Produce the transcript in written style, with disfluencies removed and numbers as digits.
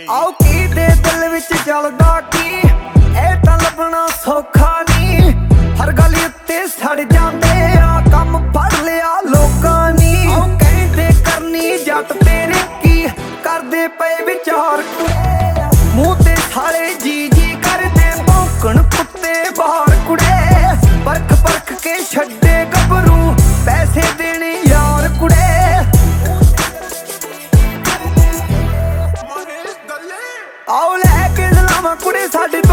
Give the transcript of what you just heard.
आओ की दे दिल विच चलदा की ए तां लभना सौखा नी हर गल उत्ते सड़ जांदे आ कम फड़ लिया लोकां नी आओ कहंदे करनी जट तेरे की करदे पे विचार मुंह ते सारे जी जी करदे भौंकण कुत्ते बाहर कुड़े परख परख के छड्डे गभरू पैसे देने यार कुड़े आओ लैके सलामा कुड़े साडे